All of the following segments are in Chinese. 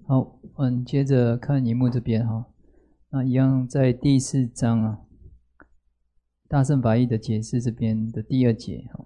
好，接着看荧幕这边哈，那一样在第4章啊，大乘法义的解释这边的第2节哈。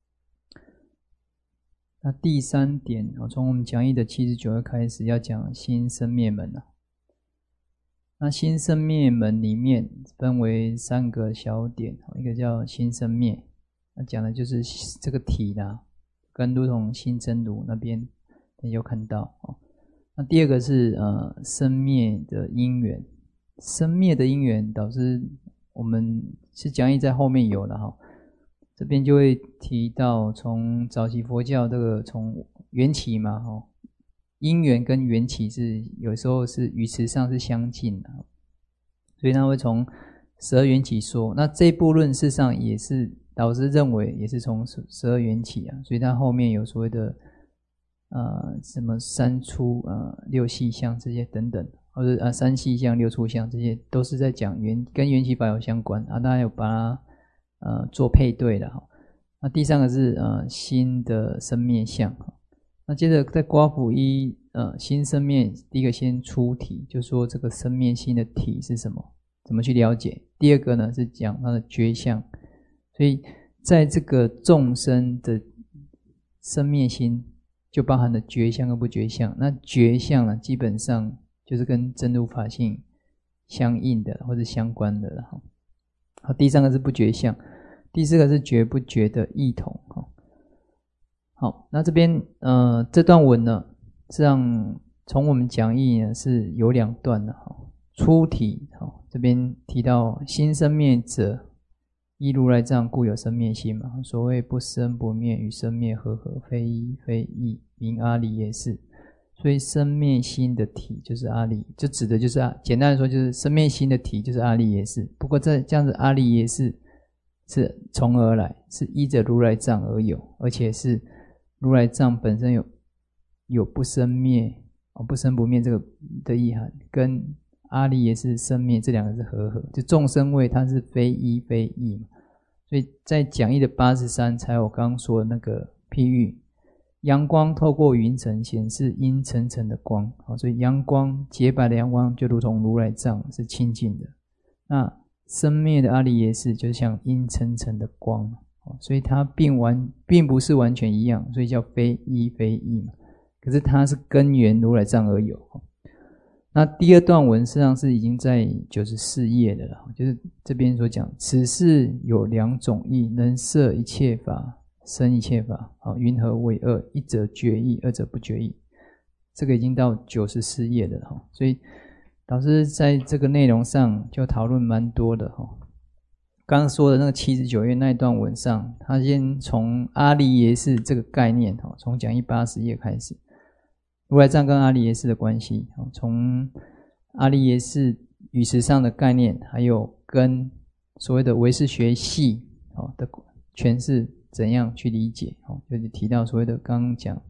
那第3点从我们讲义的79页开始要讲心生灭门啊。那心生灭门里面分为3个小点，一个叫心生灭，那讲的就是这个体啦，跟如同心真如那边有看到哦。那第2个是生灭的因缘，生灭的因缘导致我们是讲义在后面有了哈，这边就会提到从早期佛教这个从缘起嘛哈，因缘跟缘起是有时候是语词上是相近的，所以他会从12缘起说。那这一部论事实上也是导师认为也是从12缘起啊，所以他后面有所谓的什么3出6细相这些等等，或者3细相6出相，这些都是在讲跟缘起法有相关啊，大家有把它做配对的哈。那第3个是心的生灭相。那接着在刮辅一心生灭，第1个先出体，就说这个生灭心的体是什么，怎么去了解。第2个呢是讲它的觉相，所以在这个众生的生灭心就包含了觉相跟不觉相。那觉相呢基本上就是跟真如法性相应的或者相关的了。好，第3个是不觉相，第4个是觉不觉的异同。好，那这边这段文呢，实际上从我们讲义呢是有2段的哈。出体这边提到心生灭者，依如来藏故有生灭心嘛。所谓不生不灭，与生灭合合，非一非异，名阿离耶识。所以生灭心的体就是阿离，就指的就是简单的说就是生灭心的体就是阿离耶识。不过这样子阿离耶识是从何而来？是依着如来藏而有，而且是如来藏本身有不生灭不生不灭这个的意涵，跟阿离耶识生灭这2个是合合，就众生位它是非一非异嘛。所以在讲义的83才有我刚刚说的那个譬喻，阳光透过云层显示阴沉沉的光，所以阳光洁白的阳光就如同如来藏是清净的，那生灭的阿离耶识就像阴沉沉的光，所以它并不是完全一样，所以叫非一非异嘛。可是它是根源如来藏而有。那第2段文实际上是已经在94页的了，就是这边所讲此事有2种义，能摄一切法，生一切法，云何为2？一者觉义，二者不觉义。这个已经到94页的了，所以老师在这个内容上就讨论蛮多的。刚刚说的那个79页那一段文上，他先从阿离耶识这个概念，从讲义80页开始，如来藏跟阿离耶识的关系，从阿离耶识语词上的概念，还有跟所谓的唯识学系的诠释怎样去理解，就是提到所谓的刚刚讲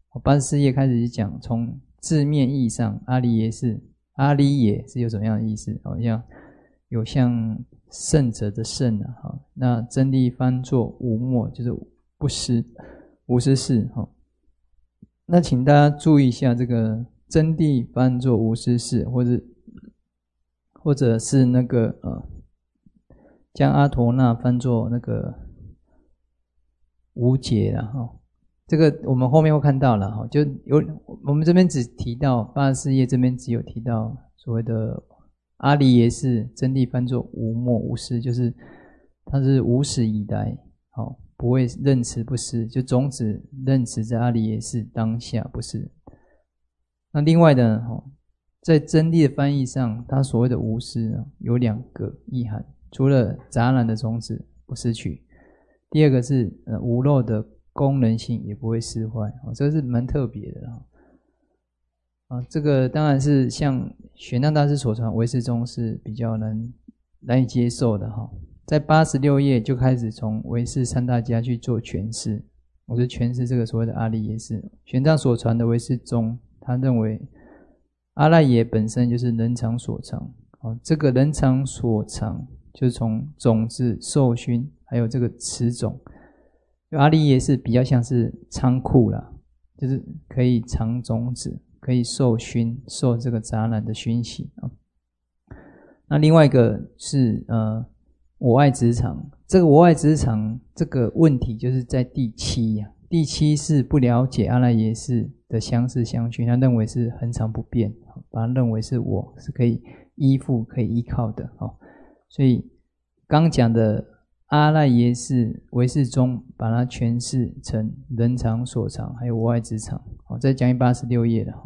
84页开始讲从字面意义上阿离耶识，阿离耶是有什么样的意思，有像圣者的圣那真谛翻作无末，就是不失无失事。那请大家注意一下，这个真谛翻作无失事，或者是那个将阿陀那翻作那个无解了这个我们后面会看到了就我们这边只提到84页这边只有提到所谓的阿离耶识真谛翻作无末无失，就是它是无始以来不会认持不失，就种子认持在阿离耶识当下不失。那另外的在真谛的翻译上，它所谓的无失有2个意涵，除了杂染的种子不失去，第2个是无漏的功能性也不会失坏，这个是蛮特别的这个当然是像玄奘大师所传唯识中是比较难以接受的在86页就开始从唯识3大家去做诠释，我是诠释这个所谓的阿离耶识。玄奘所传的唯识中，他认为阿赖耶本身就是人常所常，这个人常所常就是从种子受熏还有这个持种，阿离耶识比较像是仓库啦，就是可以藏种子， 可以受熏，受这个杂染的熏习啊。那另外一个是我爱职场，这个我爱职场这个问题就是在第七呀。第七是不了解阿赖耶识的相似相续，他认为是恒常不变，把它认为是我是可以依附、可以依靠的。所以刚讲的阿赖耶识唯识宗把它诠释成人常所常，还有我爱职场。在讲义86页的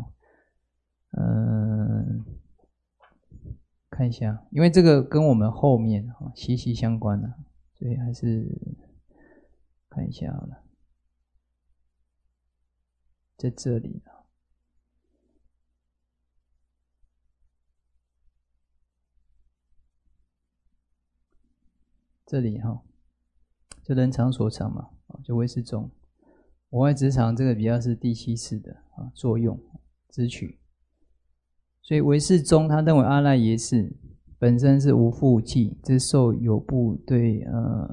看一下，因为这个跟我们后面息息相关的，所以还是看一下好了。在这里这里就人常所常嘛，就唯识宗。我爱职场这个比较是第七次的作用支取，所以唯识宗他认为阿赖耶识本身是无复计，这受有部对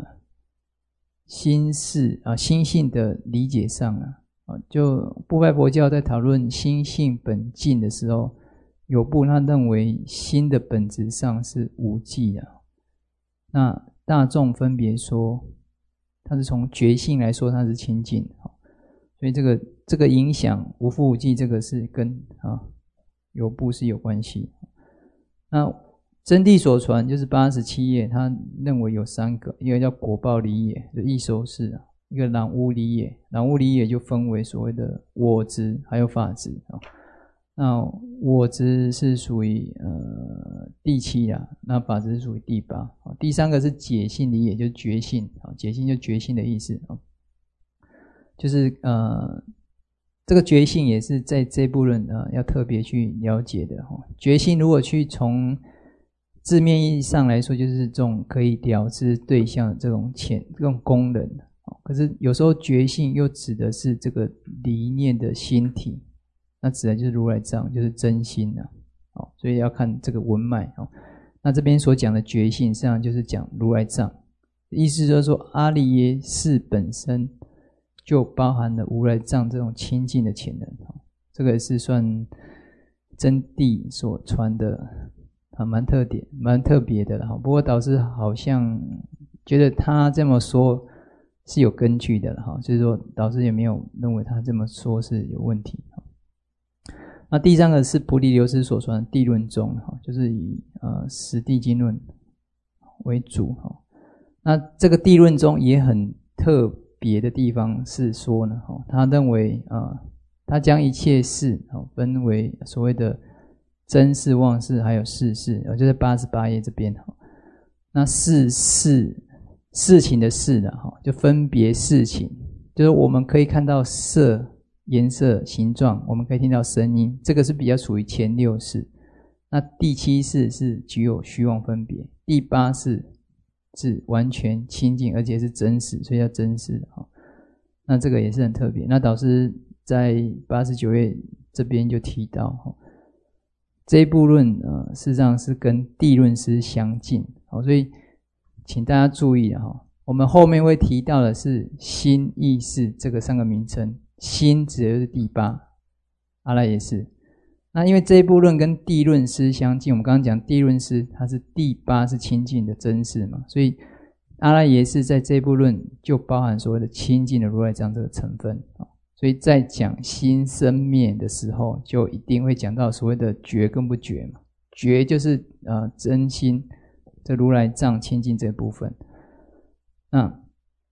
心事心性的理解上就部派佛教在讨论心性本净的时候，有部他认为心的本质上是无记那大众分别说它是从觉性来说它是清净，所以这个影响无复无记，这个是跟有部是有关系。那真谛所传就是87页，他认为有3个，一个叫果报离也，就异熟识一个染污离也，染污离也就分为所谓的我执还有法执那我执是属于第7那法执是属于第8第3个是解性离也，就是觉性解性就觉性的意思就是这个觉性也是在这部论要特别去了解的觉性如果去从字面意义上来说，就是这种可以了知对象的这种功能可是有时候觉性又指的是这个理念的心体，那指的就是如来藏，就是真心所以要看这个文脉那这边所讲的觉性实际上就是讲如来藏，意思就是说阿赖耶识本身就包含了如来藏这种清净的潜能这个也是算真谛所传的蛮特别的了不过导师好像觉得他这么说是有根据的了就是说导师也没有认为他这么说是有问题那第3个是菩提流师所传的地论宗就是以十地经论为主那这个地论宗也很特别的地方是说呢他认为他将一切事分为所谓的真事妄事还有事事就在88页这边那事情的事就分别事情，就是我们可以看到色颜色形状，我们可以听到声音，这个是比较属于前6识。那第7识是具有虚妄分别，第8识是完全清净而且是真实，所以叫真实那这个也是很特别。那导师在89页这边就提到这一部论事实上是跟地论师相近所以请大家注意我们后面会提到的是心意识这个3个名称，心指的就是第8阿赖耶识。那因为这一部论跟地论师相近，我们刚刚讲地论师它是第8是清净的真实嘛，所以阿赖耶识在这一部论就包含所谓的清净的如来藏这个成分所以在讲心生灭的时候，就一定会讲到所谓的觉跟不觉嘛。觉就是真心，这如来藏清净这部分。那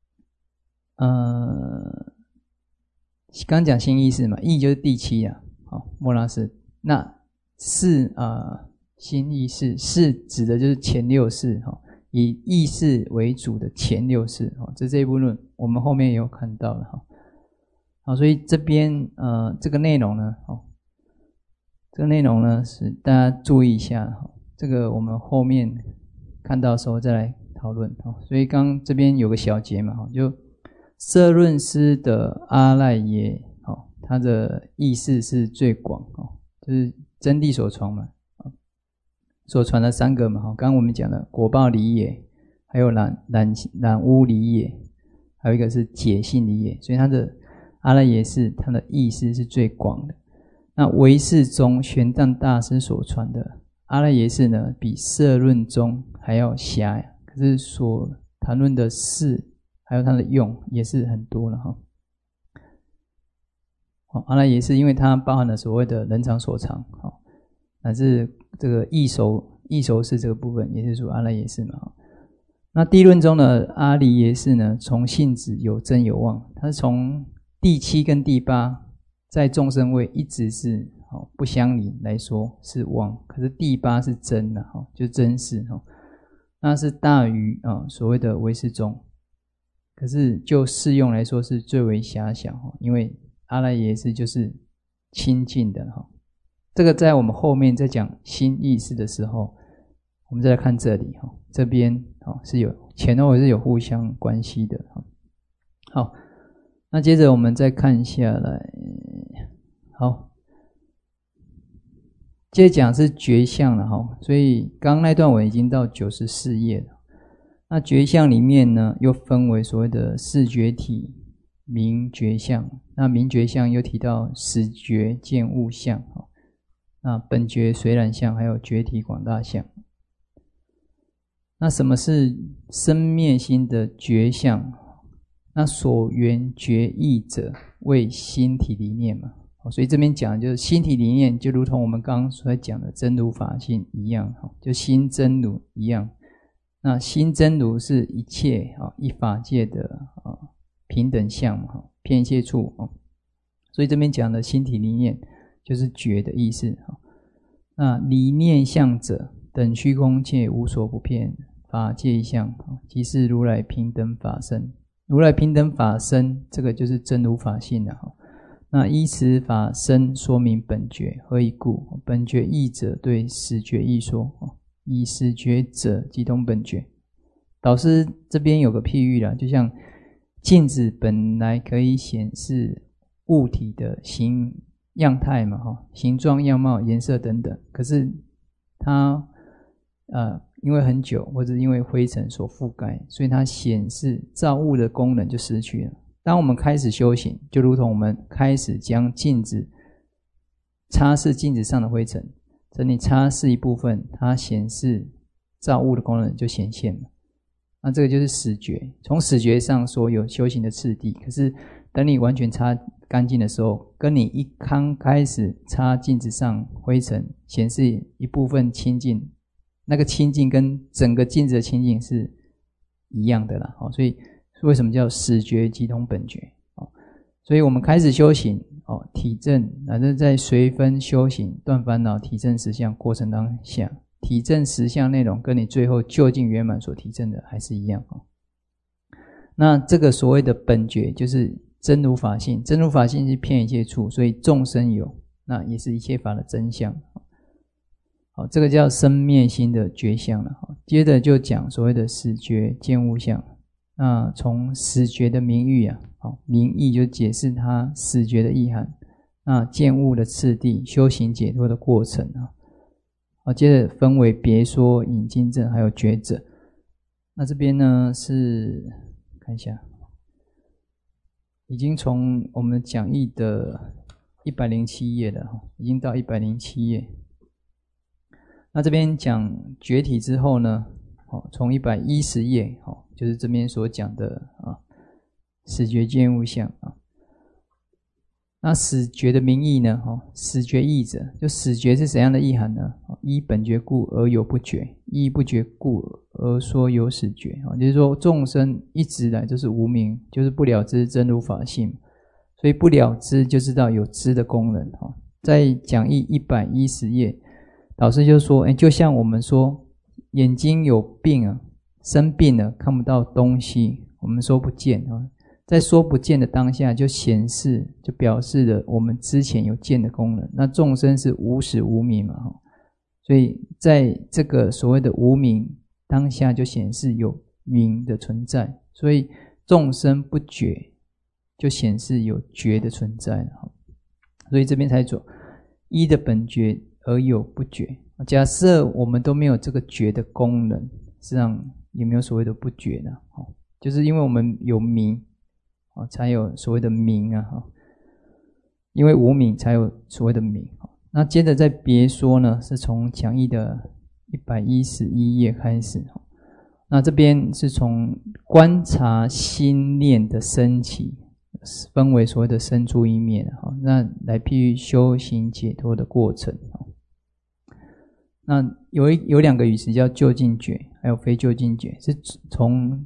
刚讲心意识嘛，意就是第7末那识。那识心意识，识指的就是前6识以意识为主的前6识这一部论我们后面也有看到了所以这边这个内容呢是大家注意一下这个我们后面看到的时候再来讨论所以刚这边有个小节嘛就摄论师的阿赖耶它的意思是最广就是真谛所传嘛所传的3个嘛刚刚我们讲的果报离也，还有染污离也，还有一个是解性离也，所以它的阿赖耶识它的意思是最广的。 那唯识中玄奘大师所传的阿赖耶识呢，比摄论中还要狭，可是所谈论的事还有它的用也是很多了哈。阿赖耶识因为它包含了所谓的人常所常，乃至这个异熟识这个部分也是属阿赖耶识嘛。那地论中的阿离耶识呢，从性质有真有妄，它是从第7跟第8在众生位一直是不相离来说是妄，可是第8是真的，就真实，那是大于所谓的唯识中，可是就适用来说是最为狭小，因为阿赖耶识就是清净的。这个在我们后面在讲心意识的时候，我们再来看这里，这边是有前后是有互相关系的。好，那接着我们再看下来，好，接着讲是觉相了，所以刚刚那段我已经到94页了。那觉相里面呢，又分为所谓的视觉体、名觉相。那名觉相又提到始觉、见物相，那本觉、随染相，还有觉体广大相。那什么是生灭心的觉相？那所缘觉义者为心体离念嘛。所以这边讲的就是心体离念，就如同我们刚刚所讲的真如法性一样，就心真如一样。那心真如是一切一法界的平等相嘛，遍一切处。所以这边讲的心体离念就是觉的意思。那离念相者，等虚空界无所不遍法界一相，即是如来平等法身。如来平等法身，这个就是真如法性了。那依此法身说明本觉，何以故？本觉义者对始觉义说，以始觉者即通本觉。导师这边有个譬喻啦，就像镜子本来可以显示物体的形样态嘛，形状、样貌、颜色等等，可是它因为很久或者因为灰尘所覆盖，所以它显示造物的功能就失去了。当我们开始修行，就如同我们开始将镜子擦拭镜子上的灰尘，等你擦拭一部分，它显示造物的功能就显现了。那这个就是始觉，从始觉上说有修行的次第，可是等你完全擦干净的时候，跟你一刚开始擦镜子上灰尘显示一部分清净，那个清净跟整个镜子的清净是一样的啦。所以为什么叫始觉即通本觉？所以我们开始修行体证，乃至在随分修行断烦恼体证实相过程当下，体证实相内容跟你最后究竟圆满所体证的还是一样。那这个所谓的本觉就是真如法性，真如法性是遍一切处，所以众生有，那也是一切法的真相。好，这个叫生灭心的觉相了。接着就讲所谓的始觉见物相。那从始觉的名誉名义就解释它始觉的意涵，那见物的次第，修行解脱的过程。接着分为别说、引经证还有觉者。那这边呢是看一下，已经从我们讲义的107页了，已经到107页。那这边讲觉体之后呢，从110页就是这边所讲的始觉见物相。那始觉的名义呢，始觉义者，就始觉是怎样的意涵呢？依本觉故而有不觉，依不觉故而说有始觉。就是说众生一直来就是无明，就是不了知真如法性，所以不了知就知道有知的功能。在讲义110页，老师就说就像我们说眼睛有病生病了看不到东西，我们说不见，在说不见的当下就显示，就表示了我们之前有见的功能。那众生是无始无明嘛，所以在这个所谓的无明当下就显示有明的存在，所以众生不觉就显示有觉的存在。所以这边才说依的本觉而有不觉。假设我们都没有这个觉的功能，实际上也没有所谓的不觉的，就是因为我们有明才有所谓的明。 因为无明才有所谓的明。那接着在别说呢，是从讲义的111页开始。那这边是从观察心念的升起，分为所谓的身住意灭，那来譬喻修行解脱的过程。那有两个语词叫究竟觉，还有非究竟觉，是从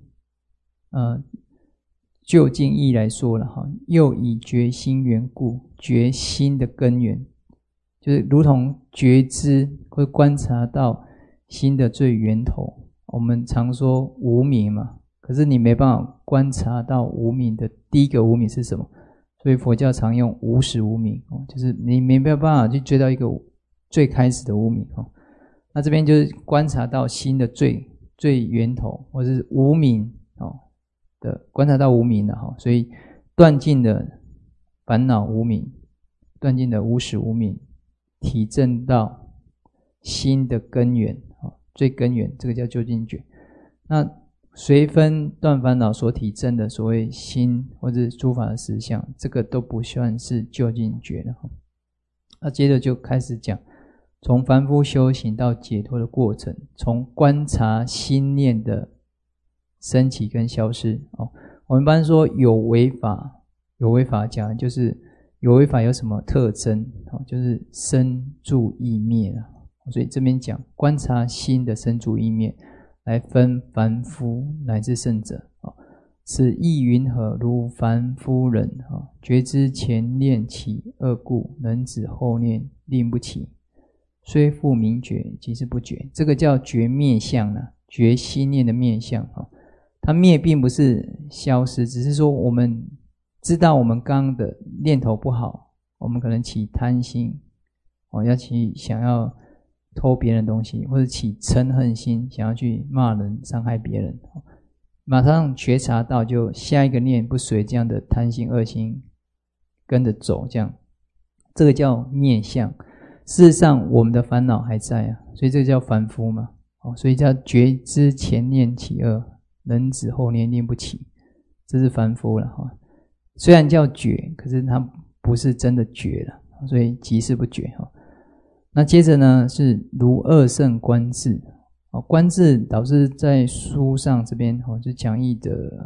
究竟义来说了哈。又以觉心缘故，觉心的根源，就是如同觉知会观察到心的最源头。我们常说无明嘛，可是你没办法观察到无明的第一个无明是什么，所以佛教常用无始无明，就是你没办法去追到一个最开始的无明。那这边就是观察到心的最源头，或是无明的观察到无明了，所以断尽了烦恼无明，断尽了无始无明，体证到心的根源，最根源，这个叫究竟觉。那随分断烦恼所体证的所谓心或者诸法的实相，这个都不算是究竟觉了。那接着就开始讲从凡夫修行到解脱的过程，从观察心念的升起跟消失。我们一般说有为法讲就是有为法有什么特征，就是生住意灭。所以这边讲观察心的生住意灭，来分凡夫乃至圣者。此意云何？如凡夫人，觉知前念起恶故，能止后念令不起，虽复明觉，即是不觉。这个叫觉灭相，觉心念的灭相。它灭并不是消失，只是说我们知道我们刚刚的念头不好，我们可能起贪心，要起想要偷别人的东西，或者起嗔恨心，想要去骂人伤害别人，马上觉察到，就下一个念不随这样的贪心恶心跟着走，这个叫灭相。事实上我们的烦恼还在，所以这个叫凡夫嘛。所以叫觉知前念起恶，能止后念念不起，这是凡夫了。虽然叫觉，可是它不是真的觉了，所以即是不觉。那接着呢是如二圣观智。观智导师在书上这边就讲义的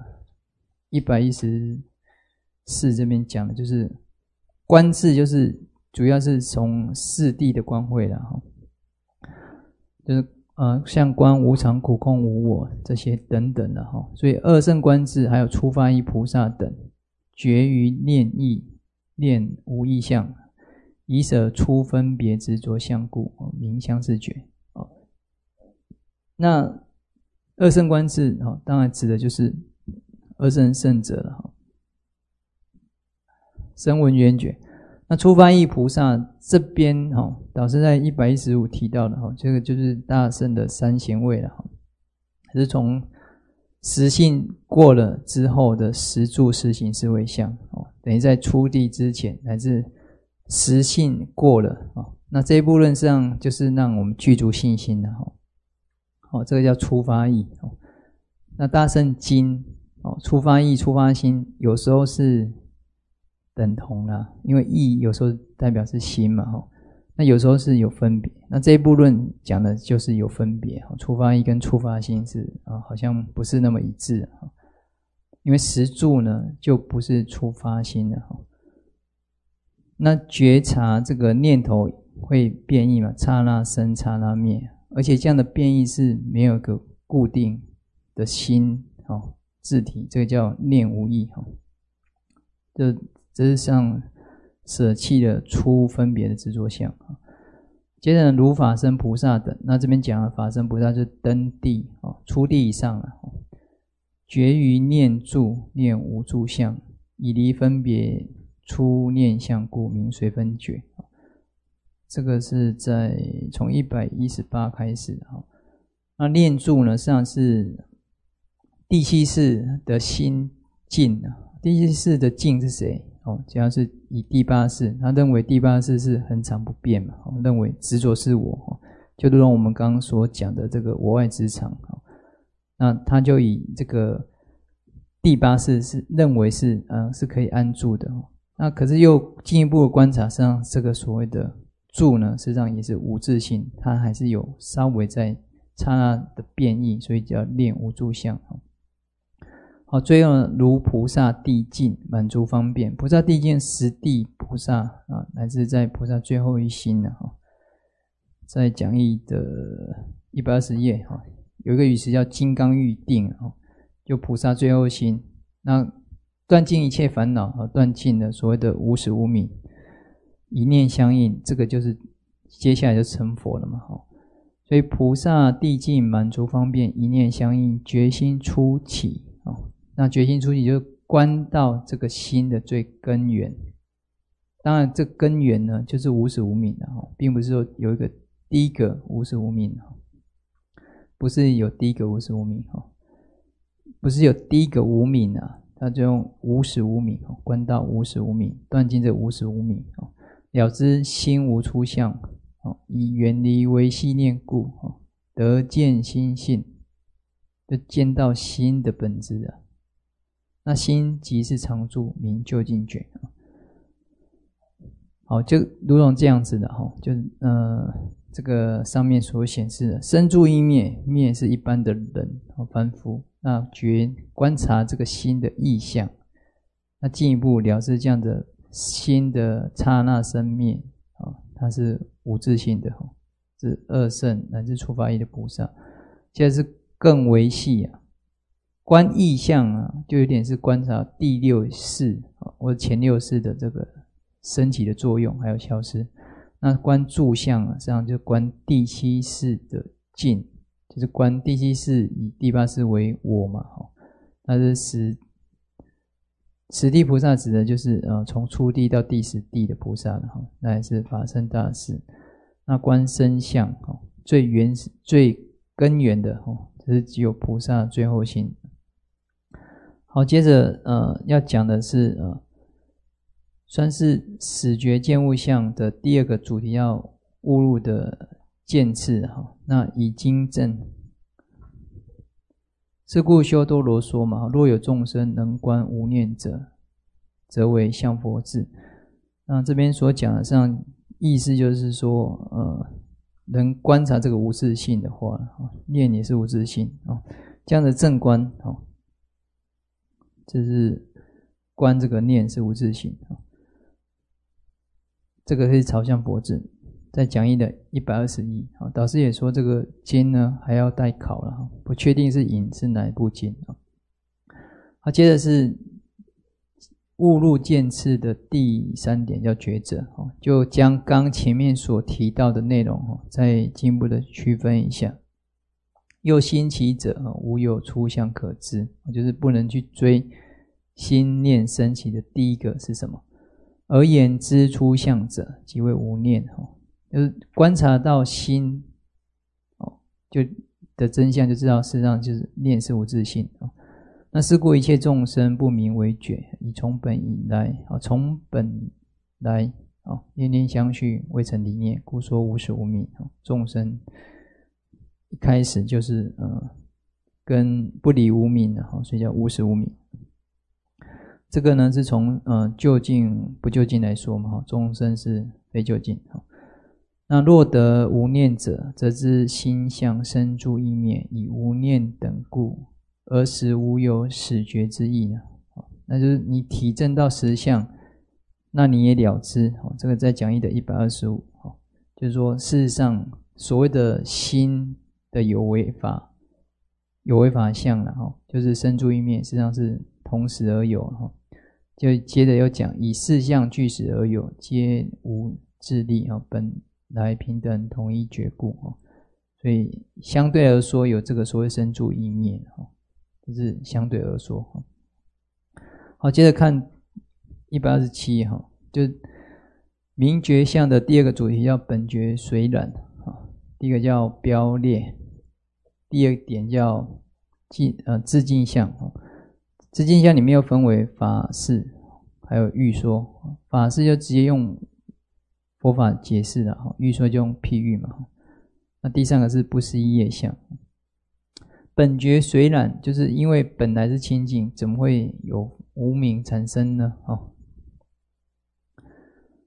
114这边讲的，就是观智就是主要是从四谛的观慧啦，就是像观无常苦空无我这些等等的。所以二圣观智还有初发意菩萨等，觉于念意，念无意相，以舍初分别执着相故，名相是觉。那二圣观智当然指的就是二圣圣者了，声闻缘觉。那初发意菩萨这边导师在115提到的这个就是大圣的三贤位了，是从实性过了之后的实住实行识位相，等于在初地之前乃至实性过了，那这一部论上就是让我们具足信心的，这个叫初发意。那大乘经初发意初发心有时候是等同啦，因为意有时候代表是心嘛，那有时候是有分别。那这一部论讲的就是有分别，初发意跟初发心是好像不是那么一致，因为实住呢就不是初发心了。那觉察这个念头会变异嘛，刹那生刹那灭，而且这样的变异是没有一个固定的心自体，这个叫念无异。这是像舍弃了初分别的执着相。接着如法身菩萨等，那这边讲的法身菩萨就是登地，初地以上了，觉于念住念无住相，以离分别初念相故，名随分觉。这个是在从118开始。那念住呢，实际上是第七识的心境。第七识的境是谁？主要是以第八识，他认为第八识是恒常不变嘛，认为执着是我，就如同我们刚刚所讲的这个我外之常。那他就以这个第八识是认为是可以安住的， 那可是又进一步的观察上，这个所谓的住呢，实际上也是无自性，它还是有稍微在刹那的变异，所以叫练无住相。好，最后呢，如菩萨地境满足方便，菩萨地境实地菩萨啊，乃至在菩萨最后一心呢，在讲义的120页有一个语词叫金刚喻定，就菩萨最后心，那断尽一切烦恼，断尽了所谓的无始无明，一念相应，这个就是接下来就成佛了嘛。所以菩萨地境满足方便，一念相应，决心初起。那决心初起就是观到这个心的最根源。当然这根源呢就是无始无明并不是说有一个第一个无始无明，不是有第一个无始无明，不是有第一个无明他就用无始无明观到无始无明，断尽这无始无明，了知心无出相，以远离唯系念故，得见心性，就见到心的本质那心即是常住，名究竟觉。好，就如同这样子的就是这个上面所显示的生住意灭，灭是一般的人凡夫，那觉观察这个心的意象，那进一步了知这样的心的刹那生灭它是无自性的，是二圣乃至初发意的菩萨。现在是更为细观意象就有点是观察第六识或者前六识的这个升起的作用还有消失。那观住相实际上就观第七识的境，就是观第七识以第八识为我嘛。那是十地菩萨指的就是从初地到第十地的菩萨了那也是法身大士。那观身相最原始最根源的这是只有菩萨最后心。好，接着要讲的是算是始觉见物相的第二个主题，要悟入的见次那以经证，是故修多罗说嘛，若有众生能观无念者，则为相佛智。那这边所讲的上意思就是说能观察这个无自性的话，念也是无自性这样的正观这是观这个念是无自性这个是朝向佛智。在讲义的121导师也说这个经呢还要待考了不确定是引是哪一部经好，接着是悟入见次的第3点叫觉者就将刚前面所提到的内容再进一步的区分一下。又心起者无有出相可知，就是不能去追心念升起的第一个是什么。而言知出相者即为无念，就是观察到心就的真相，就知道事实上就是念是无自性。那是故一切众生不明为觉，以从本以来从本来念念相续，未成离念，故说无始无明。众生一开始就是跟不离无明的所以叫无始无明。这个呢是从究竟不究竟来说嘛，众生是非究竟。那若得无念者，则知心相生住意灭，以无念等故，而实无有始觉之意呢。那就是你体证到实相，那你也了知这个在讲义的125就是说事实上所谓的心的有为法相就是生住意灭，实际上是同时而有就接着又讲以四相俱始而有，皆无自立本来平等同一觉故所以相对而说有这个所谓生住意灭就是相对而说好，接着看127就是明觉相的第二个主题叫本觉随染第一个叫标列，第二点叫自净相自净相里面又分为法事还有欲说。法事就直接用佛法解释的欲说就用譬喻嘛。那第三个是不思议业相。本觉随染就是因为本来是清净，怎么会有无明产生呢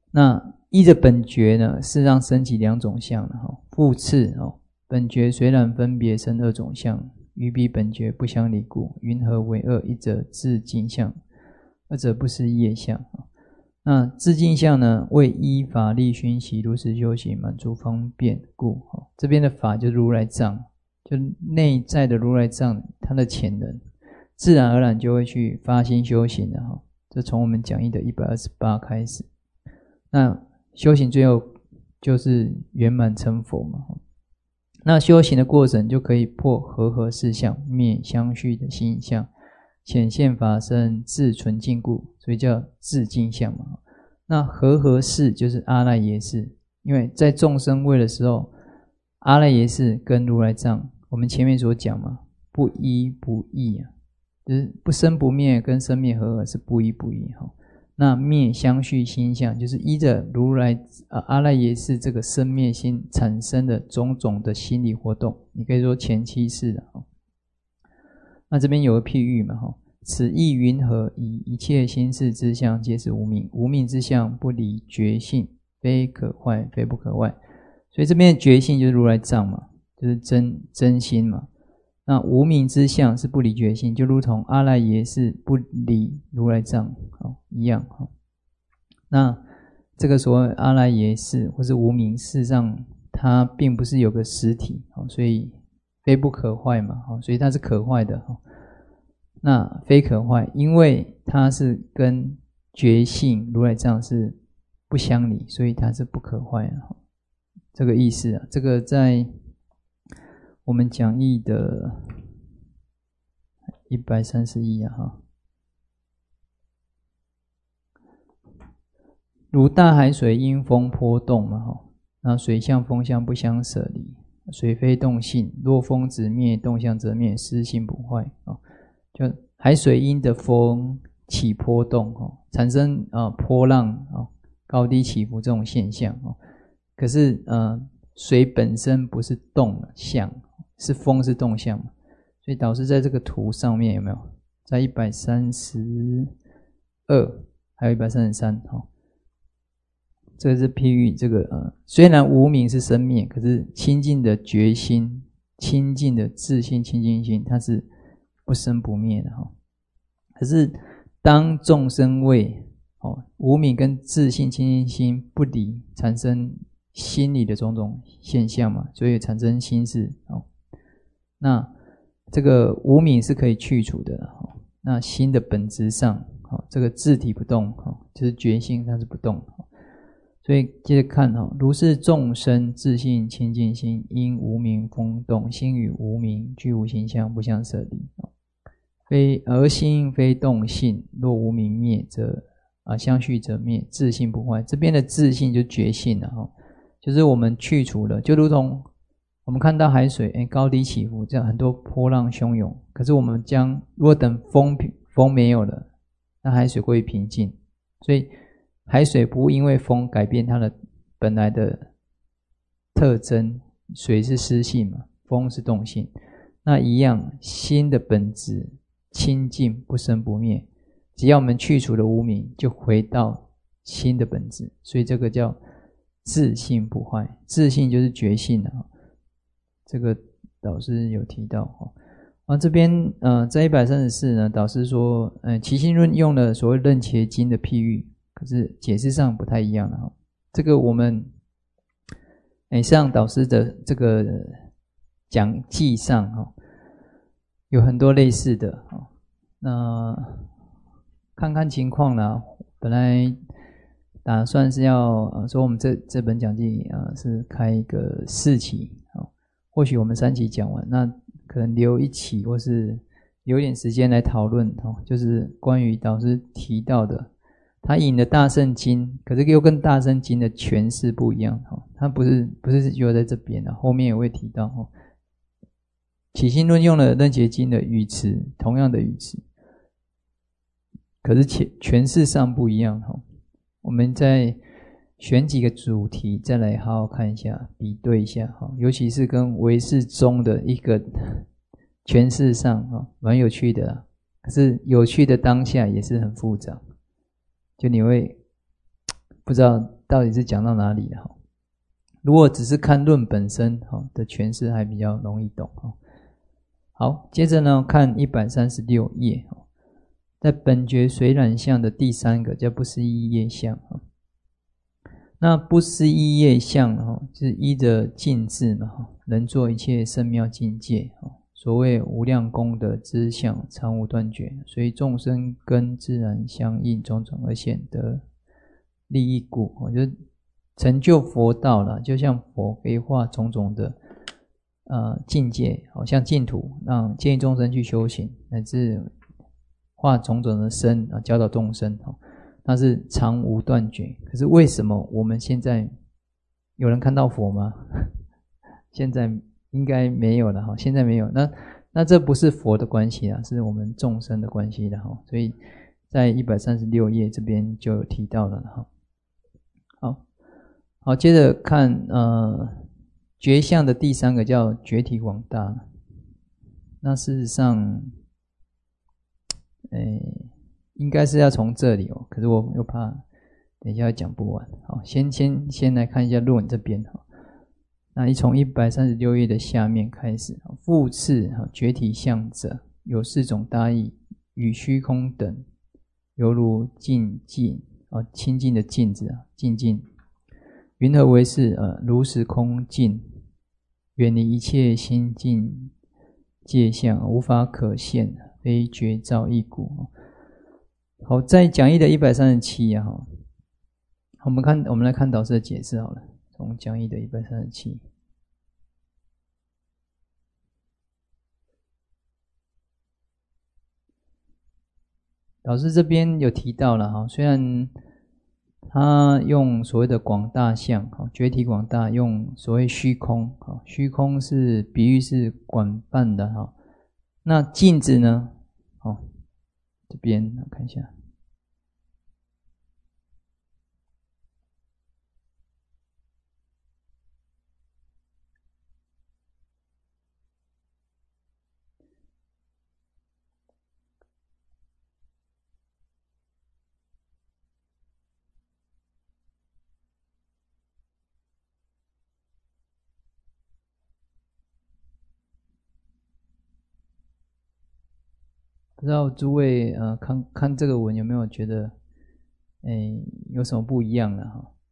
那依着本觉呢，是让升起2种相的哈。复次本觉虽然分别生2种相，于彼本觉不相离故，云何为2？一者自净相，二者不是业相。那自净相呢，为依法力熏习如实修行，满足方便故。这边的法就是如来藏，就内在的如来藏，它的潜能自然而然就会去发心修行的哈。这从我们讲义的128开始，那修行最后就是圆满成佛嘛。那修行的过程就可以破和合事相，灭相续的心相，显现法身自纯净故，所以叫自净相嘛。那和合事就是阿赖耶识，因为在众生位的时候，阿赖耶识跟如来藏，我们前面所讲嘛，不依不异啊，就是不生不灭跟生灭和合是不依不异哈。那灭相续心相，就是依着如来阿赖耶识这个生灭心产生的种种的心理活动，你可以说前7世的哈。那这边有个譬喻嘛哈。此意云何？以一切心事之相皆是无明，无明之相不离觉性，非可坏非不可坏。所以这边的觉性就是如来藏嘛，就是真心嘛。那无明之相是不离觉性，就如同阿赖耶识不离如来藏一样。那这个所谓阿赖耶识或是无明，事实上它并不是有个实体，所以非不可坏嘛，所以它是可坏的。那非可坏，因为它是跟觉性如来藏是不相离，所以它是不可坏的，这个意思啊。这个在我们讲义的131啊。如大海水因风波动嘛，那水相风相不相舍离，水非动性，若风止灭，动相则灭，失性不坏。就海水因的风起波动产生波浪高低起伏这种现象可是水本身不是动相，是风是动相，所以导致在这个图上面有没有在132还有133这个是譬喻这个虽然无明是生灭，可是清净的觉心、清净的自性、清净心，它是不生不灭的可是当众生位无明跟自性清净心不离，产生心理的种种现象嘛，所以产生心事那这个无明是可以去除的那心的本质上这个自体不动就是觉性它是不动所以接着看如是众生自性清净心，因无明风动，心与无明俱无形象，不相舍离而心非动性，若无明灭则相续则灭，自性不坏。这边的自性就觉性了就是我们去除了，就如同我们看到海水高低起伏，这样很多波浪汹涌，可是我们如果等风没有了，那海水会平静，所以海水不会因为风改变它的本来的特征，水是湿性嘛，风是动性，那一样心的本质清净不生不灭，只要我们去除了无明，就回到心的本质，所以这个叫自性不坏。自性就是觉性这个导师有提到这边在134呢，导师说起信论用了所谓楞伽经的譬喻，可是解释上不太一样了这个我们上导师的这个讲记上有很多类似的那看看情况啦。本来打算是要说我们这本讲记是开一个4期或许我们3期讲完，那可能留1期或是留点时间来讨论就是关于导师提到的，他引的大乘经，可是又跟大乘经的诠释不一样他不是只有在这边后面也会提到起信论用了楞伽经的语词，同样的语词，可是诠释上不一样我们再选几个主题再来好好看一下，比对一下尤其是跟唯识宗的一个诠释上蛮有趣的啦。可是有趣的当下也是很复杂，就你会不知道到底是讲到哪里了。如果只是看论本身的诠释还比较容易懂。好，接着呢看136页，在本觉随染相的第3个叫不思议业相。那不思议业相就是依着境智嘛，能作一切甚妙境界，所谓无量功德之相常无断绝，随众生根自然相应，种种而显得利益故。就成就佛道了，就像佛可以画种种的境界，好像净土，让建议众生去修行，乃至画种种的身教导众生，那是常无断绝。可是为什么我们现在有人看到佛吗？现在应该没有了，现在没有。那这不是佛的关系啦，是我们众生的关系啦。所以在136页这边就有提到了。好，接着看觉相的第3个叫觉体广大。那事实上应该是要从这里可是我又怕等一下讲不完。好，先来看一下论这边。那从136页的下面开始，复次觉体相者有4种大义，与虚空等，犹如净净清净的净字净净。云何为是？如实空净，远离一切心境界相，无法可现，非觉照一故。好，在讲义的137我们来看导师的解释好了。从讲义的137，导师这边有提到了虽然他用所谓的广大相，觉体广大，用所谓虚空，虚空是比喻是广泛的。那镜子呢？这边看一下。不知道诸位看这个文有没有觉得有什么不一样的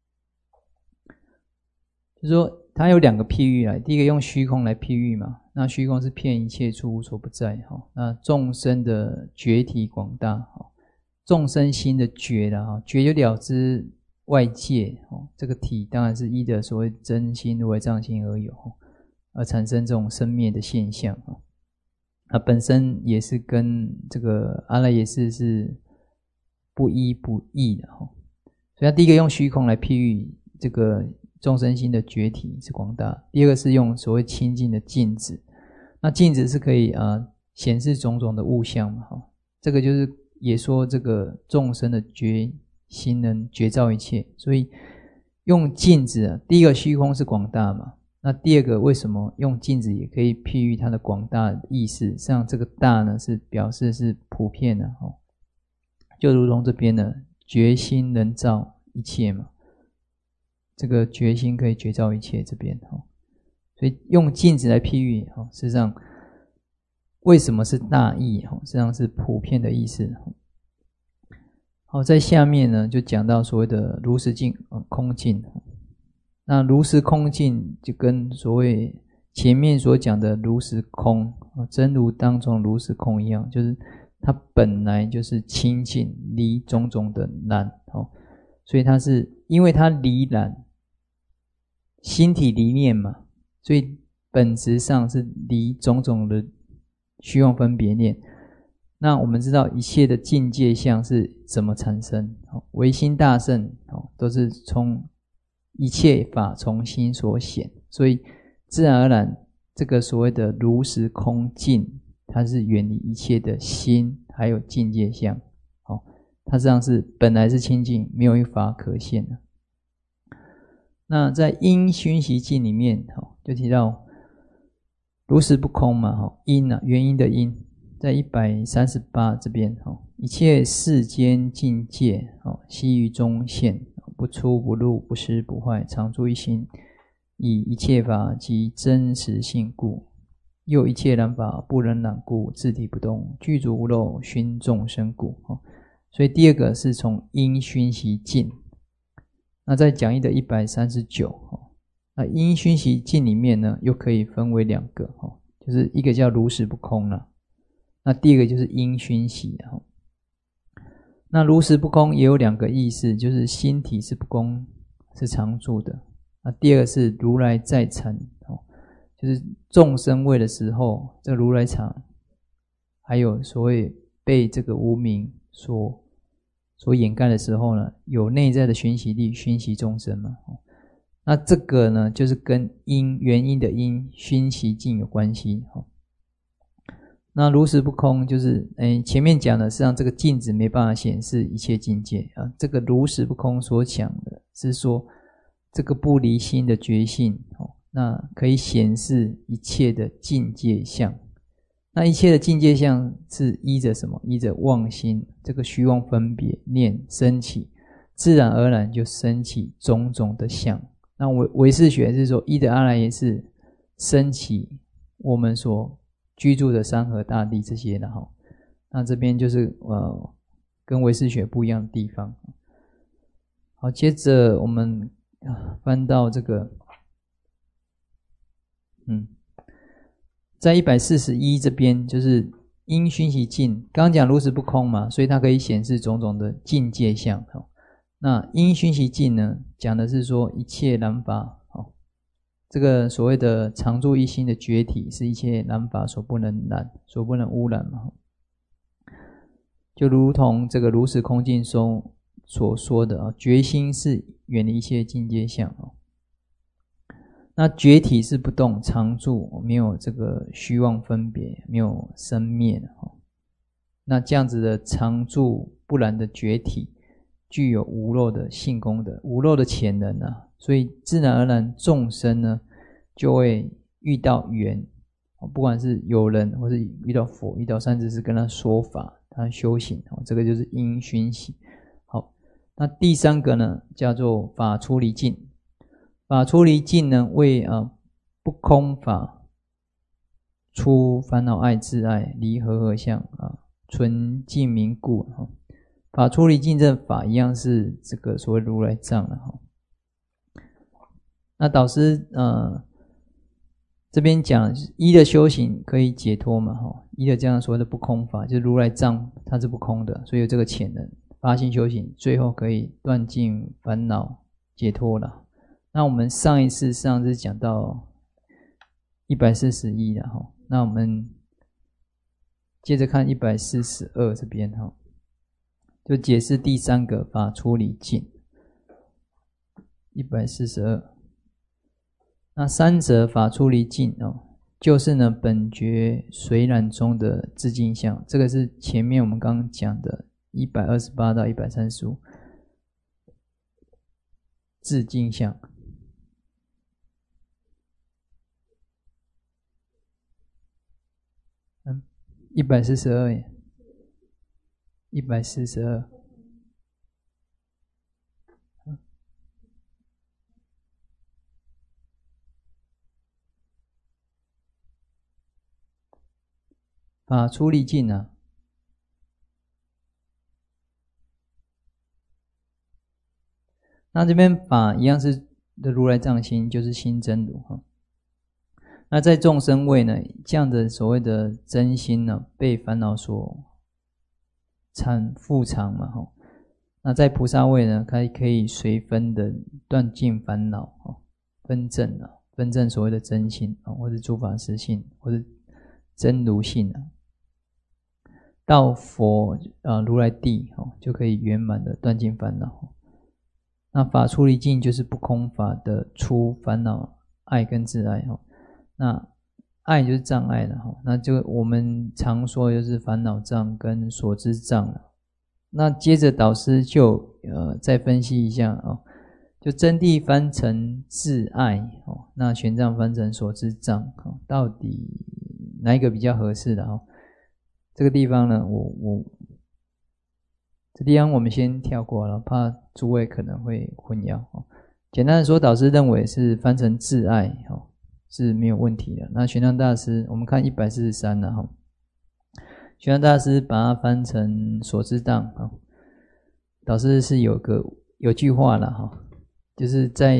就是说它有2个譬喻来，第一个用虚空来譬喻嘛，那虚空是遍一切处无所不在那众生的觉体广大众生心的觉啦觉就了知外界这个体当然是依的所谓真心如来藏心而有而产生这种生灭的现象本身也是跟这个阿赖耶识是不一不异的所以他第一个用虚空来譬喻这个众生心的觉体是广大，第二个是用所谓清净的镜子，那镜子是可以显示种种的物象嘛这个就是也说这个众生的觉心能觉照一切，所以用镜子第一个虚空是广大嘛，那第二个为什么用镜子也可以譬喻它的广大的意思，实际上这个大呢是表示是普遍的就如同这边的觉心能照一切嘛，这个觉心可以觉照一切这边所以用镜子来譬喻事实上为什么是大义实际上是普遍的意思好，在下面呢就讲到所谓的如实境空境那如实空境就跟所谓前面所讲的如实空真如当中如实空一样，就是它本来就是清净离种种的染所以它是因为它离染心体离念嘛，所以本质上是离种种的虚妄分别念。那我们知道一切的境界相是怎么产生唯心大圣都是从一切法从心所显，所以自然而然这个所谓的如实空境它是远离一切的心还有境界相它实际上是本来是清净，没有一法可现的。那在因熏习境里面就提到如实不空嘛因原因的因在138这边一切世间境界悉于中现， 不出不入，不失不坏，常住一心，以一切法即真实性故。又一切染法不能染故，自体不动，具足无漏，熏众生故。所以第二个是从因熏习尽。那在讲义的139，那因熏习尽里面呢，又可以分为两个，就是一个叫如实不空了，那第二个就是因熏习。那如实不空也有两个意思，就是心体是不空，是常住的。那第二个是如来在场，就是众生位的时候，这个如来藏，还有所谓被这个无明所掩盖的时候呢，有内在的熏习力熏习众生嘛。那这个呢，就是跟原因的因熏习尽有关系。那如实不空就是前面讲的实际上这个镜子没办法显示一切境界啊。这个如实不空所讲的是说这个不离心的觉性，那可以显示一切的境界相。那一切的境界相是依着什么？依着妄心，这个虚妄分别念升起，自然而然就升起种种的相。那唯识学是说依着阿赖耶识升起我们所居住的山河大地这些的。那这边就是跟唯识学不一样的地方。好，接着我们翻到这个在141这边就是因熏习尽，刚刚讲如实不空嘛，所以它可以显示种种的境界相。那因熏习尽呢，讲的是说一切染法，这个所谓的常住一心的觉体是一切染法所不能染，所不能污染嘛。就如同这个如实空境中所说的觉心是远离一切境界相。那觉体是不动常住，没有这个虚妄分别，没有生灭。那这样子的常住不染的觉体具有无漏的性功德，无漏的潜能啊，所以自然而然众生呢就会遇到缘，不管是有人或是遇到佛，遇到善知识跟他说法，他修行，这个就是因熏习。好，那第三个呢叫做法出离境。法出离境呢，为不空法出烦恼爱自爱，离和合相纯净明故。法出离境这法一样是这个所谓如来藏了。那导师这边讲一的修行可以解脱嘛，一的这样所谓的不空法，就是如来藏它是不空的，所以有这个潜能，发心修行最后可以断尽烦恼解脱了。那我们上一次上是讲到141了，那我们接着看142这边，就解释第三个法出离境。142，那三者法出离境就是呢本觉随染中的自净相，这个是前面我们刚刚讲的128到135自净相。142耶，142。法出离境啊，那这边法一样是的如来藏心，就是心真如。那在众生位呢，这样的所谓的真心呢，被烦恼所覆藏嘛。那在菩萨位呢，它可以随分的断尽烦恼，分证所谓的真心，或是诸法实性，或是真如性。到佛如来地就可以圆满的断尽烦恼。那法出离境就是不空法的出烦恼爱跟自爱。那爱就是障碍了，那就我们常说就是烦恼障跟所知障了。那接着导师就再分析一下就真谛翻成自爱那玄奘翻成所知障到底哪一个比较合适的这个地方呢，我这地方我们先跳过了，怕诸位可能会混淆。简单的说，导师认为是翻成自爱是没有问题的。那玄奘大师，我们看143了玄奘大师把它翻成所知当导师是有句话了就是在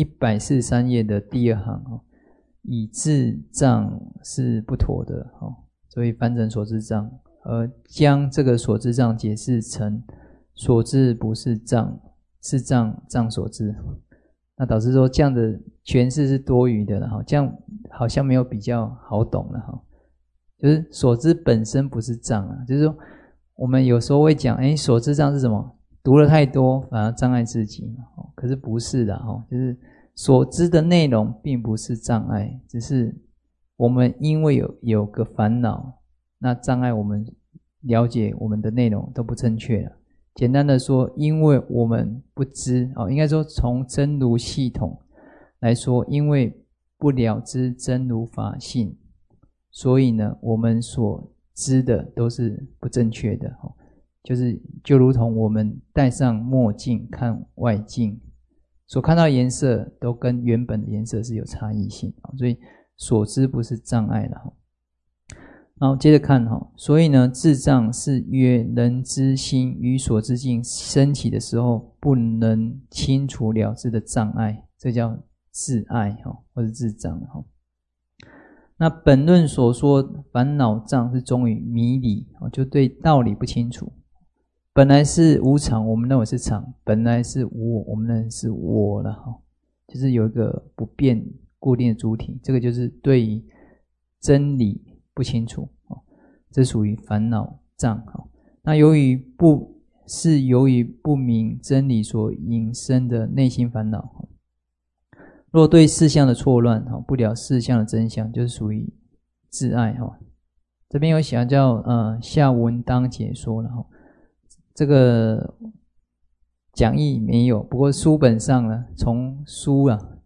143页的第2行以智障是不妥的所以翻成所知障，而将这个所知障解释成所知不是障，是障所知。那导师说这样的诠释是多余的了这样好像没有比较好懂了就是所知本身不是障就是说我们有时候会讲所知障是什么？读了太多反而障碍自己可是不是的就是所知的内容并不是障碍，只是我们因为有个烦恼，那障碍我们了解我们的内容都不正确了。简单的说，因为我们不知应该说从真如系统来说，因为不了知真如法性，所以呢我们所知的都是不正确的就如同我们戴上墨镜看外镜，所看到的颜色都跟原本的颜色是有差异性所以所知不是障碍了然后接着看所以呢智障是曰人之心与所知境升起的时候不能清除了知的障碍，这叫自爱或者智障那本论所说烦恼障是终于迷理就对道理不清楚。本来是无常，我们认为是常；本来是无我，我们认为是我了就是有一个不变固定的主体，这个就是对于真理不清楚这属于烦恼障那由于不明真理所引生的内心烦恼若对事项的错乱不了事项的真相，就是属于自爱这边有写叫下文当解说了这个讲义没有，不过书本上呢，从书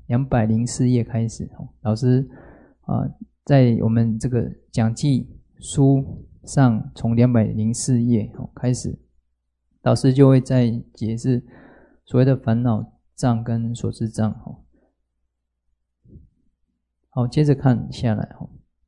204页开始老师在我们这个讲记书上从204页开始，老师就会在解释所谓的烦恼障跟所知障好，接着看下来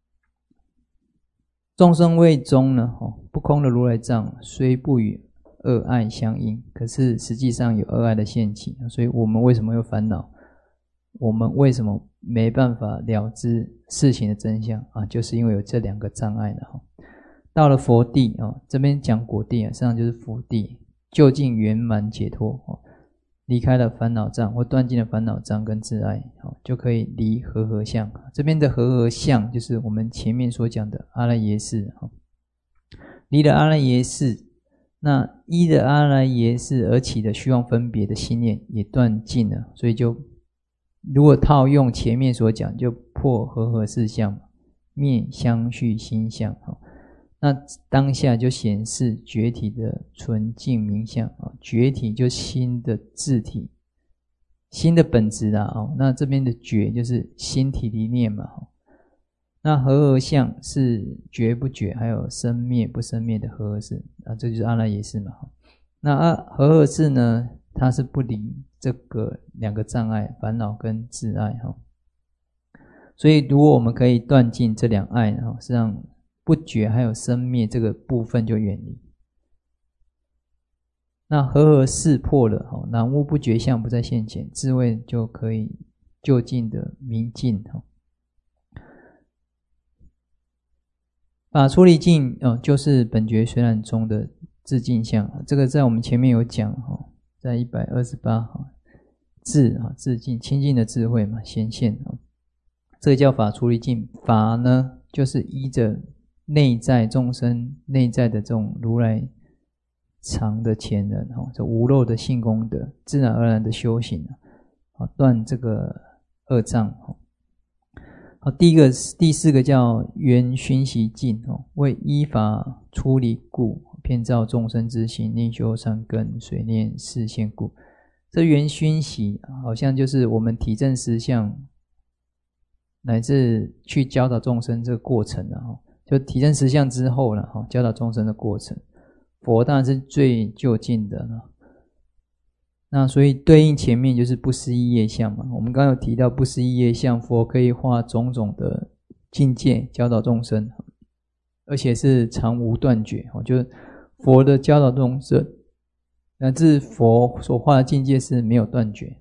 众生谓中呢不空的如来藏虽不与恶爱相应，可是实际上有恶爱的现起，所以我们为什么有烦恼？我们为什么没办法了知事情的真相就是因为有这2个障碍了到了佛地这边讲果地实际上就是佛地，究竟圆满解脱离开了烦恼障或断尽了烦恼障跟自爱就可以离和合相。这边的和合相就是我们前面所讲的阿赖耶识离了阿赖耶识，那依的阿赖耶识而起的虚妄分别的心念也断尽了，所以就如果套用前面所讲，就破和合事相，灭相续心相那当下就显示觉体的纯净明相觉体就心的自体，心的本质那这边的觉就是心体里面嘛那和合相是觉不觉还有生灭不生灭的和合事这就是阿赖耶识嘛那和合事呢，它是不离这个2个障碍，烦恼跟自爱所以如果我们可以断尽这2爱实际上不觉还有生灭这个部分就远离。那和合事破了染污不觉相不在现前，智慧就可以就近的明净法出离境就是本觉虽然中的自净相，这个在我们前面有讲在128自净清净的智慧嘛显现这个叫法出离境。法呢就是依着内在众生内在的这种如来常的前人这无漏的性功德，自然而然的修行断这个恶障第4个叫缘熏习境为依法出离故，遍照众生之心，令修善根，随念示现故。这缘熏习好像就是我们体证实相乃至去教导众生这个过程就体证实相之后教导众生的过程。 佛当然是最就近的了。那所以对应前面就是不思议业相嘛。我们刚刚有提到不思议业相，佛可以化种种的境界教导众生，而且是常无断绝，就是佛的教导众生乃至佛所化的境界是没有断绝。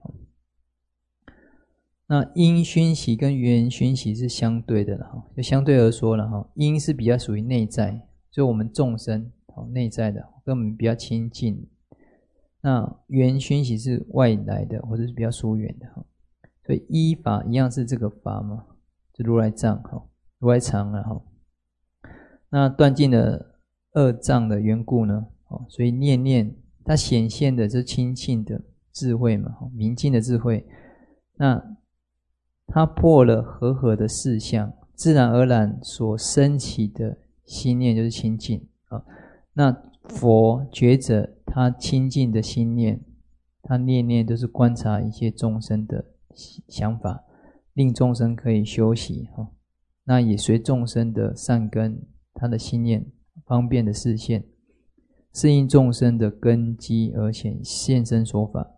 那因熏习跟缘熏习是相对的了，就相对而说了，因是比较属于内在，就我们众生内在的，跟我们比较亲近。那缘熏习是外来的，或者是比较疏远的。所以依法一样是这个法嘛，就如来藏，如来藏了。那断尽了二障的缘故呢，所以念念它显现的是清净的智慧嘛，明净的智慧。那它破了和的事相，自然而然所升起的心念就是清净。那佛觉者他清净的心念，他念念都是观察一切众生的想法，令众生可以修习。那也随众生的善根，他的心念方便的示现，适应众生的根基而现身说法。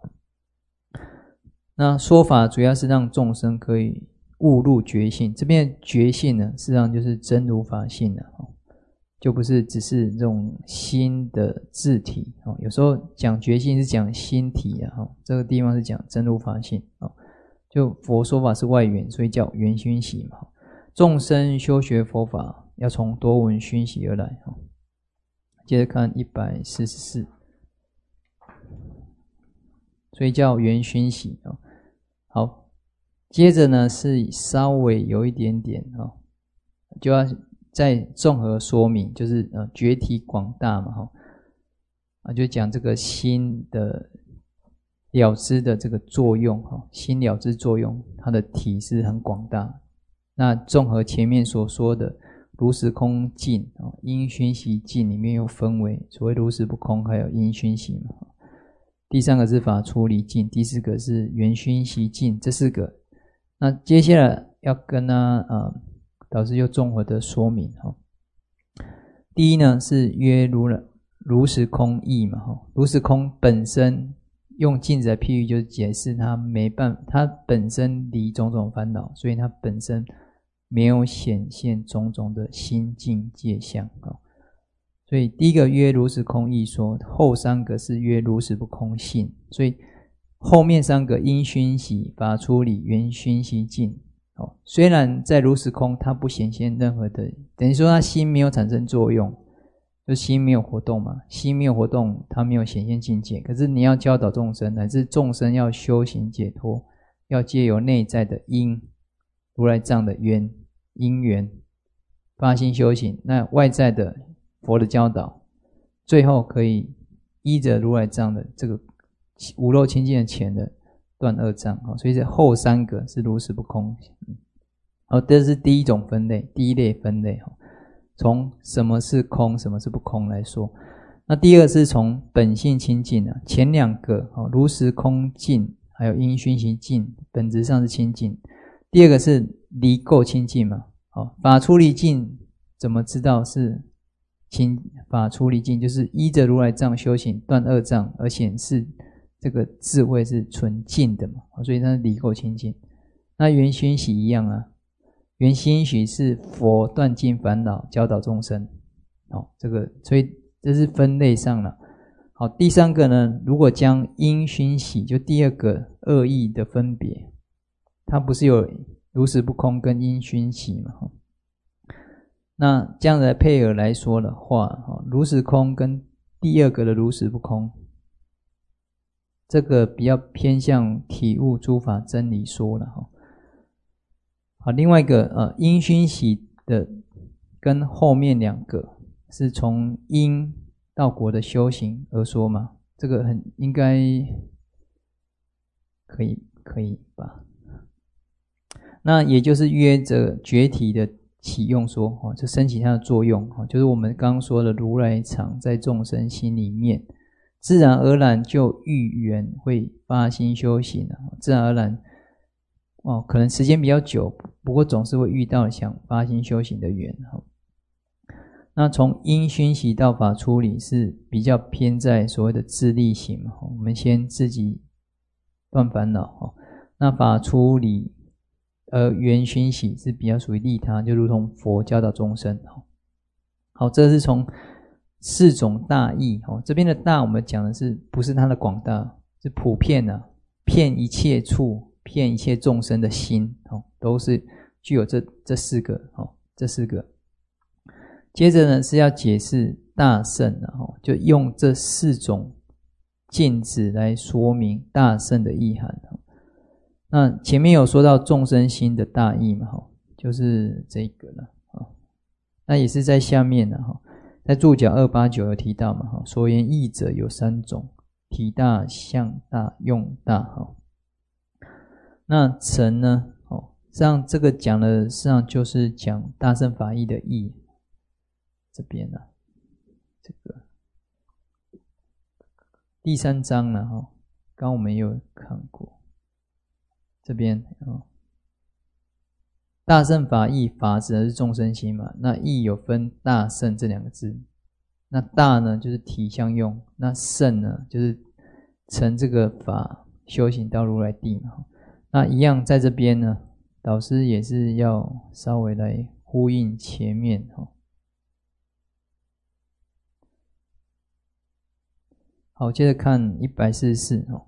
那说法主要是让众生可以悟入觉性，这边觉性呢，事实上就是真如法性了，就不是只是这种心的自体。有时候讲觉性是讲心体啊，这个地方是讲真如法性。就佛说法是外缘，所以叫缘熏习嘛。众生修学佛法要从多闻熏习而来。接着看144，所以叫缘熏习。好，接着呢是稍微有一点点就要再综合说明，就是觉体广大嘛，就讲这个心的了知的这个作用，心了知作用，它的体是很广大。那综合前面所说的如实空净、因熏习净里面又分为所谓如实不空，还有因熏习嘛。第三个是法出离净，第四个是缘熏习净，这四个。那接下来要跟导师又综合的说明。第一呢是约如实空义嘛，如实空本身用镜子来譬喻，就是解释它它本身离种种烦恼，所以它本身没有显现种种的心境界相。所以第一个约如实空义说，后三个是约如实不空性，所以后面三个因熏习、法出离、缘熏习净，虽然在如实空它不显现任何的，等于说它心没有产生作用，就心没有活动嘛，心没有活动，它没有显现境界。可是你要教导众生，乃至众生要修行解脱，要借由内在的因，如来藏的缘，因缘发心修行，那外在的佛的教导，最后可以依着如来藏的这个无漏清净的前的断二障。所以这后三个是如实不空。这是第一种分类，第一类分类，从什么是空什么是不空来说。那第二个是从本性清净，前两个如实空净还有因熏习净本质上是清净。第二个是离垢清净嘛，法出离净怎么知道是法出离净，就是依着如来藏修行断二障而显示这个智慧是纯净的嘛，所以它是离垢清净。那缘熏习一样啊，缘熏习是佛断尽烦恼教导众生，这个所以这是分类上了。好，第三个呢，如果将因熏习，就第二个恶意的分别，它不是有如实不空跟因熏习嘛，那这样的配合来说的话，如实空跟第二个的如实不空，这个比较偏向体悟诸法真理说了。好，另外一个因熏习的跟后面两个是从因到果的修行而说嘛，这个应该可以吧？那也就是约着觉体的起用说，就升起它的作用，就是我们刚刚说的如来藏在众生心里面，自然而然就遇缘会发心修行，自然而然可能时间比较久，不过总是会遇到想发心修行的缘。 那从因熏习到法出离是比较偏在所谓的自利行嘛，我们先自己断烦恼。那法出离缘熏习是比较属于利他，就如同佛教导众生。好，这是从4种大义。这边的大我们讲的是不是它的广大，是普遍啊，遍一切处，遍一切众生的心，都是具有这4个。这4个。接着呢是要解释大乘，就用这4种镜子来说明大乘的意涵。那前面有说到众生心的大义嘛，就是这个了。那也是在下面了，在注脚289有提到嘛，所言义者有3种，体大、相大、用大。那乘呢，实际上这个讲的实际上就是讲大乘法义的义。这边啊，这个第3章了哈，刚我们有看过。这边大乘法义，法指的是众生心嘛，那义有分大乘这2个字。那大呢就是体相用，那乘呢就是乘这个法修行到如来地嘛。那一样在这边呢，导师也是要稍微来呼应前面。好，接着看144。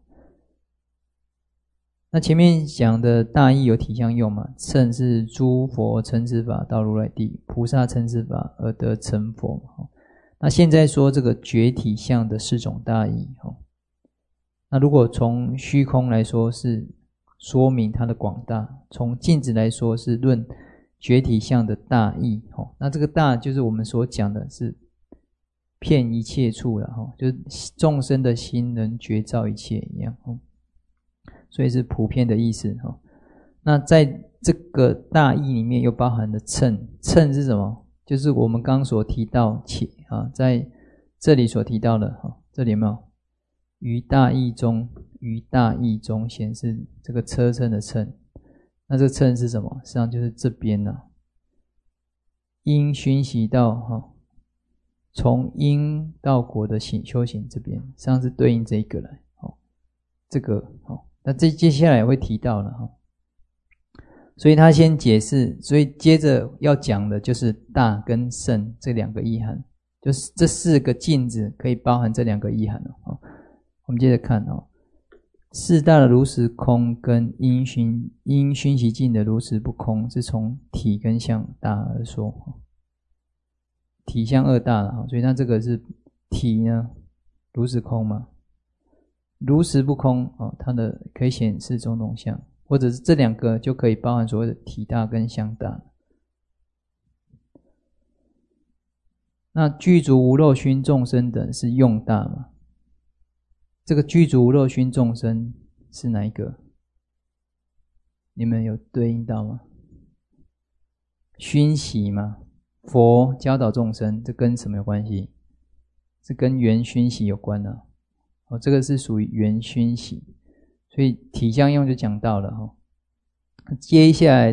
那前面讲的大义有体相用嘛，乘是诸佛乘此法到如来地，菩萨乘此法而得成佛。那现在说这个觉体相的4种大义。那如果从虚空来说是说明它的广大，从镜子来说是论觉体相的大义。那这个大就是我们所讲的是遍一切处了，就是众生的心能觉照一切一样，所以是普遍的意思。那在这个大义里面又包含了乘，乘是什么？就是我们刚刚所提到在这里所提到的，这里有没有？于大义中，于大义中显示这个车乘的乘。那这个乘是什么？实际上就是这边因熏习到从因到果的修行这边，实际上是对应这一个来。这个那接下来会提到了。所以他先解释，所以接着要讲的就是大跟乘这2个意涵，就是这4个镜子可以包含这2个意涵。我们接着看4大的如实空跟因熏习境的如实不空，是从体跟相大而说，体相2大了。所以它这个是体呢如实空嘛，如实不空它的可以显示种种相，或者是这2个就可以包含所谓的体大跟相大。那具足无漏熏众生等是用大嘛？这个具足无漏熏众生是哪一个？你们有对应到吗？熏习嘛，佛教导众生，这跟什么有关系？是跟缘熏习有关的。这个是属于缘熏习，所以体相用就讲到了。接下来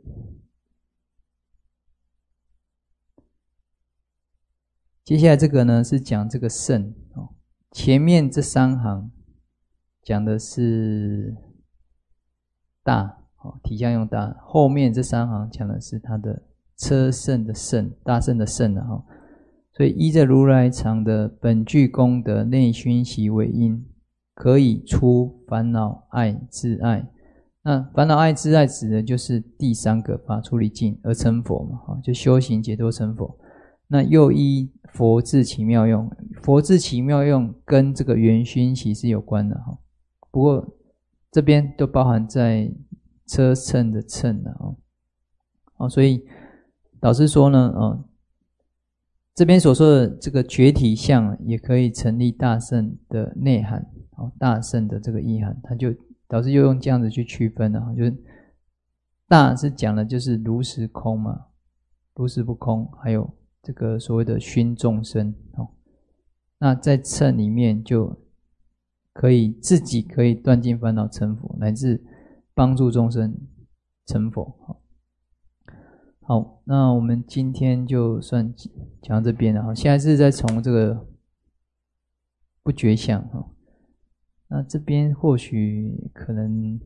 这个呢是讲这个乘。前面这3行讲的是大，体相用大，后面这3行讲的是它的车乘的乘，大乘的乘。所以依着如来藏的本具功德内熏习为因，可以出烦恼爱自爱。那烦恼爱自爱指的就是第3个法出离境而成佛嘛，就修行解脱成佛。那又依佛智起妙用，佛智起妙用跟这个缘熏习是有关的。不过这边都包含在车乘的乘了。所以导师说呢，这边所说的这个觉体相也可以成立大乘的内涵，大乘的这个意涵，他就导师又用这样子去区分了，就是大是讲的就是如实空嘛，如实不空，还有这个所谓的熏众生。那在乘里面就可以自己可以断尽烦恼成佛，乃至帮助众生成佛。 好，那我们今天就算讲到这边了哈。下一次再从这个不觉相哈，那这边或许可能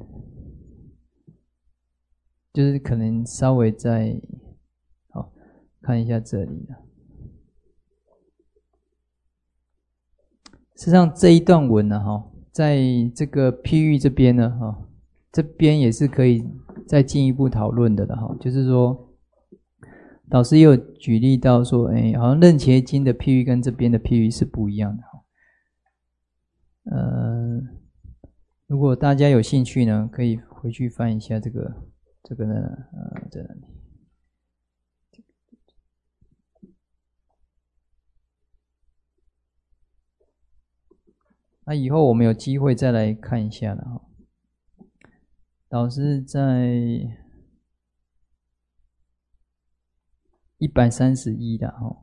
就是可能稍微再好看一下这里了。事实上这一段文呢哈，在这个譬喻这边呢哈，这边也是可以再进一步讨论的了哈。就是说，导师也有举例到说，好像楞伽经的譬喻跟这边的譬喻是不一样的哈。如果大家有兴趣呢，可以回去翻一下这个呢，在哪里？那以后我们有机会再来看一下了哈。导师在131的哈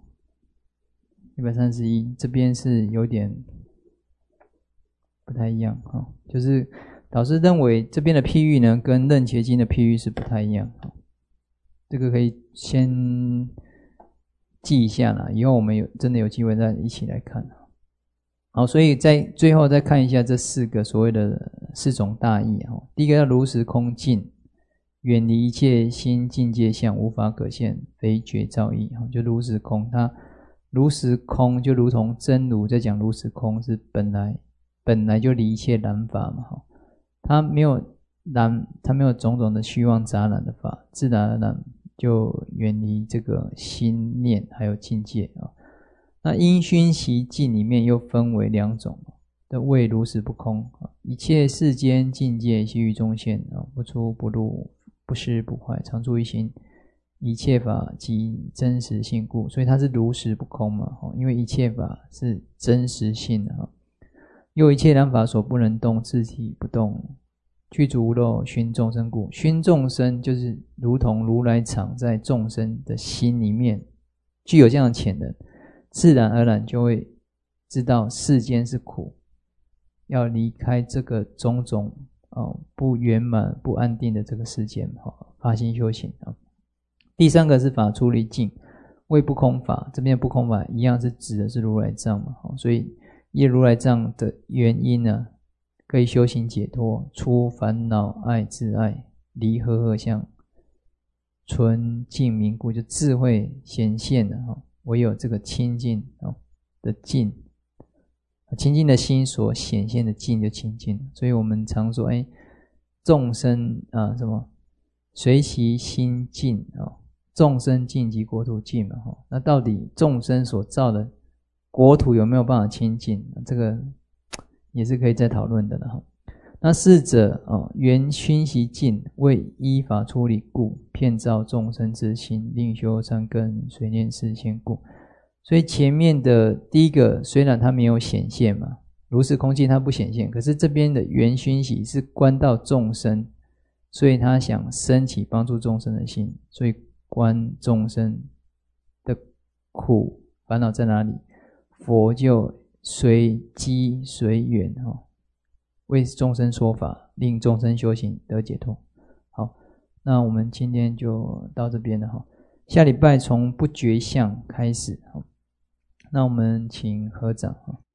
，131这边是有点不太一样哈，就是导师认为这边的譬喻呢，跟楞伽经的譬喻是不太一样哈。这个可以先记一下啦，以后我们真的有机会再一起来看。好，所以在最后再看一下这4个所谓的4种大义哈。第一个叫如实空尽，远离一切心境界相，无法可现，非觉照义。就如实空，它如实空就如同真如在讲如实空，是本来就离一切染法嘛，它没有种种的虚妄杂染的法，自然而然就远离这个心念还有境界啊。那因熏习境里面又分为2种的谓如实不空，一切世间境界悉于中现，不出不入，不失不坏，常住一心，一切法即真实性故。所以它是如实不空嘛，因为一切法是真实性的。又一切染法所不能动，自体不动，具足无漏，熏众生故。熏众生就是如同如来常在众生的心里面具有这样的潜能，自然而然就会知道世间是苦，要离开这个种种不圆满不安定的这个世间，发心修行。第3个是法出离境，谓不空法，这边的不空法一样是指的是如来藏嘛，所以依如来藏的原因呢，可以修行解脱，出烦恼爱自爱，离和合相，纯净明故，就智慧显现了。唯有这个清净的净，清净的心所显现的净就清净。所以我们常说，众生什么随其心净，众生净即国土净嘛。那到底众生所造的国土有没有办法清净？这个也是可以再讨论的了。那4者原熏习境，为依法出离故，遍照众生之心，令修善根，随念示现故。所以前面的第一个虽然它没有显现嘛，如实空境它不显现，可是这边的原熏习是观到众生，所以他想升起帮助众生的心，所以观众生的苦烦恼在哪里，佛就随机随缘为众生说法，令众生修行得解脱。好，那我们今天就到这边了。下礼拜从不觉相开始。那我们请合掌。